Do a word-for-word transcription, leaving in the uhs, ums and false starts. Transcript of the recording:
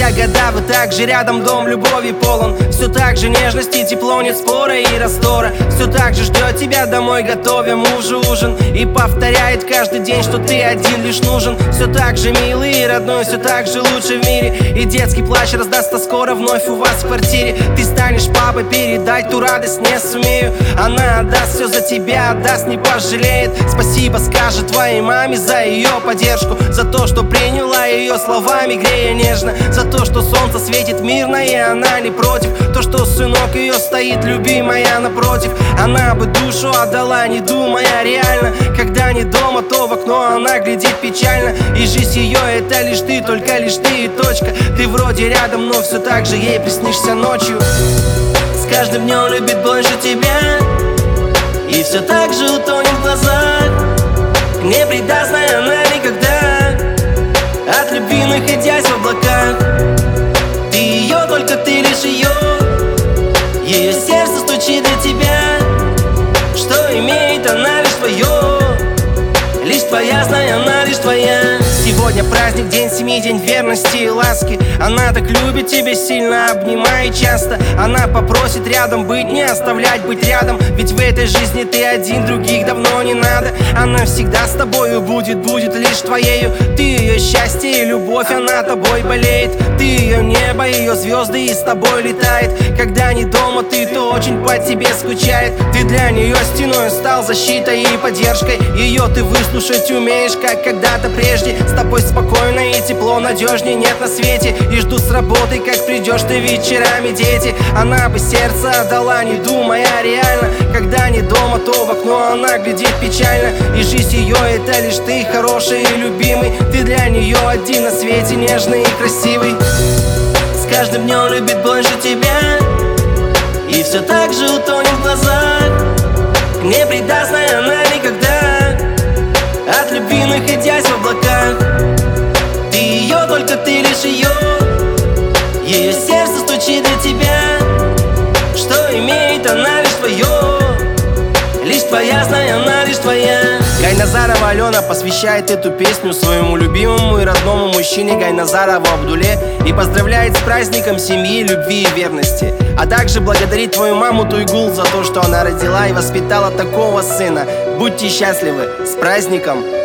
спустя года вы также рядом, дом любви полон. Все так же нежности, тепло, нет спора и раздора. Все так же ждет тебя домой, готовя мужу ужин, и повторяет каждый день, что ты один лишь нужен. Все так же милый и родной, все так же лучше в мире. И детский плач раздастся скоро вновь у вас в квартире. Ты станешь папой, передать ту радость не сумею. Она отдаст все за тебя, отдаст, не пожалеет. Спасибо скажет твоей маме за ее поддержку, за то, что приняла ее словами, грея нежно, за то, что солнце светит мирно и она не против, то, что сынок ее стоит, любимая, напротив. Она бы душу отдала, не думая реально. Когда не дома, то в окно она глядит печально. И жизнь ее это лишь ты, только лишь ты и точка. Ты вроде рядом, но все так же ей приснишься ночью. С каждым днем любит больше тебя, и все так же утонет в глазах. Не предаст она никогда, от любви находясь в облаках. Ты ее, только ты лишь ее. Ее сердце стучит для тебя, что имеет она лишь твое. Лишь твоя, знай, она лишь твоя. Сегодня праздник, день семьи, день верности и ласки. Она так любит тебя сильно, обнимает часто. Она попросит рядом быть, не оставлять быть рядом. Ведь в этой жизни ты один, других давно не надо. Она всегда с тобою будет, будет лишь твоею. Ты ее счастье и любовь, она тобой болеет. Ты ее небо, ее звезды и с тобой летает. Когда не дома ты, то очень по тебе скучает. Ты для нее стеной стал, защитой и поддержкой. Ее ты выслушать умеешь, как когда-то прежде. С тобой спокойно и тепло, надежней нет на свете. И ждут с работы, как придешь ты вечерами, дети. Она бы сердце отдала, не думая реально. Когда не дома, то в окно она глядит печально. И жизнь ее это лишь ты, хороший и любимый. Ты для нее один на свете, нежный и красивый. С каждым днем любит больше тебя, и все так же утонет в глазах. Не предаст она никогда, от любви находясь в облаках. Ты ее, только ты лишь ее. Ее сердце стучит для тебя, что имеет она лишь твое. Лишь твоя, знай, она лишь твоя. Гайназарова Алена посвящает эту песню своему любимому и родному мужчине Гайназарову Абдуле и поздравляет с праздником семьи, любви и верности. А также благодарит твою маму Туйгул за то, что она родила и воспитала такого сына. Будьте счастливы! С праздником!